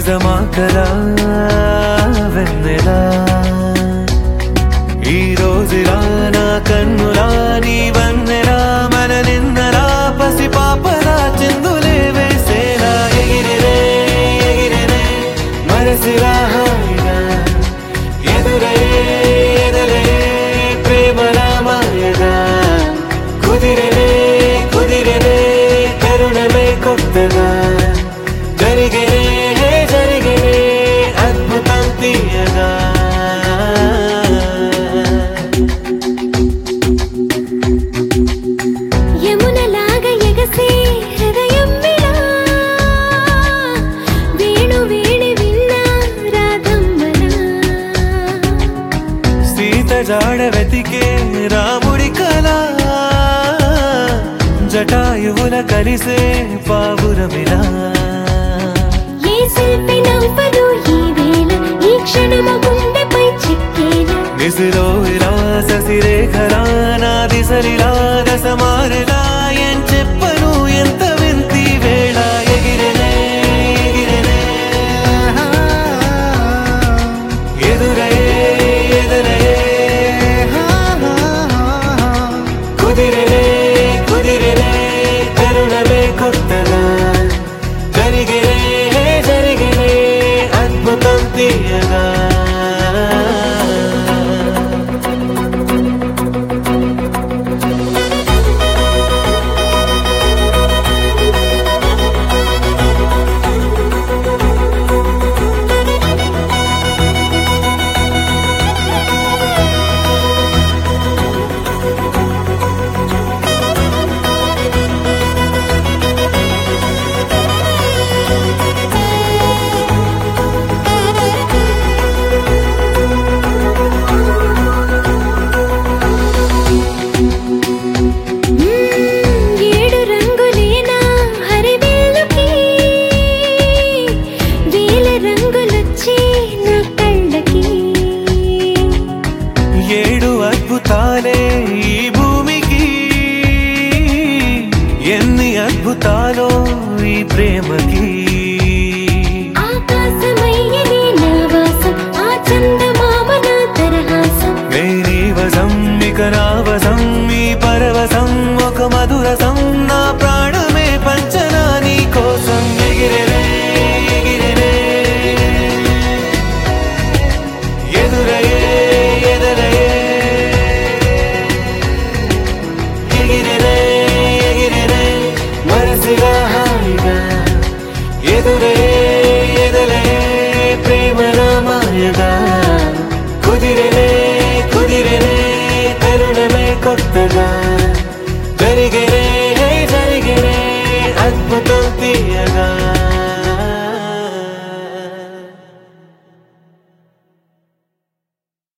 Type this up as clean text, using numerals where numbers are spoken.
నిజమా కదా వెన్నెలా ఈ రోజులా నా కన్నులా నీ వన్నెలా మన నిన్నలా పసి పాపలా చిందులే వేసేలా ఎగిరినే ఎగిరినే మనసిలా హాయిగా ఎదురే ప్రేమలా మాయగా కుదిరినే కుదిరినే కరుణమే కొత్తగా జరిగినే జరిగినే అద్భుతం తీయగా యమునలాగా ఎగసే హృదయం విలా వేణు వేణి విన్నా రాధమ్మలా సీత జాడ వెతికే రాముడి కళ జటాయువుల కలిసే పావురమిలా ఏ శిల్పి నవ్వదు ఈ వేళ ఈ క్షణము గుండెపై చిక్కేలా నిసిలో ఇలా ససిరేఖలా నా దిశలిలా దశమారిలా ఏం చెప్పను ఎంత వింతి వేళ ఎగిరినే ఎగిరినే ఎదురే ఎదురే కుదిరినే కుదిరినే కరుణమే కొత్తగా జరిగినే జరిగినే అద్భుతం తీయగా ఏడు రంగులేనా హరివిల్లుకి వేల రంగులొచ్చి నా కళ్ళకి ఏడు అద్భుతాలే ఈ భూమికి ఎన్ని అద్భుతాలో ఈ ప్రేమకి ఆకాశమయ్యని నా వాసం ఆ చందమామ నా తరహాసం మేరీ వసం ఇక నా వసం ఈ పరవశం ఒక మధురసం నా ప్రాణమే పంచనా నీ కోసం ఎగిరినే ఎగిరినే ఎదురయ్యే ఎదురయ్యే ఎగిరినే ఎగిరినే మనసిగా హాయిగా ఎదురే ఎదురే ప్రేమలా మాయగా కుదిరినే కుదిరినే కరుణమే కొత్తగా జరిగినే జరిగినే అద్భుతం తీయగా